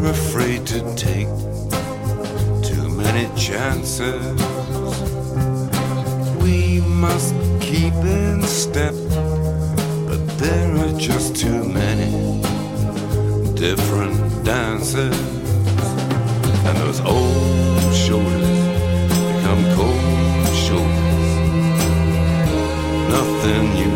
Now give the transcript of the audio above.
we're afraid to take too many chances. We must keep in step, but there are just too many different dances. And those old shoulders become cold shoulders. Nothing you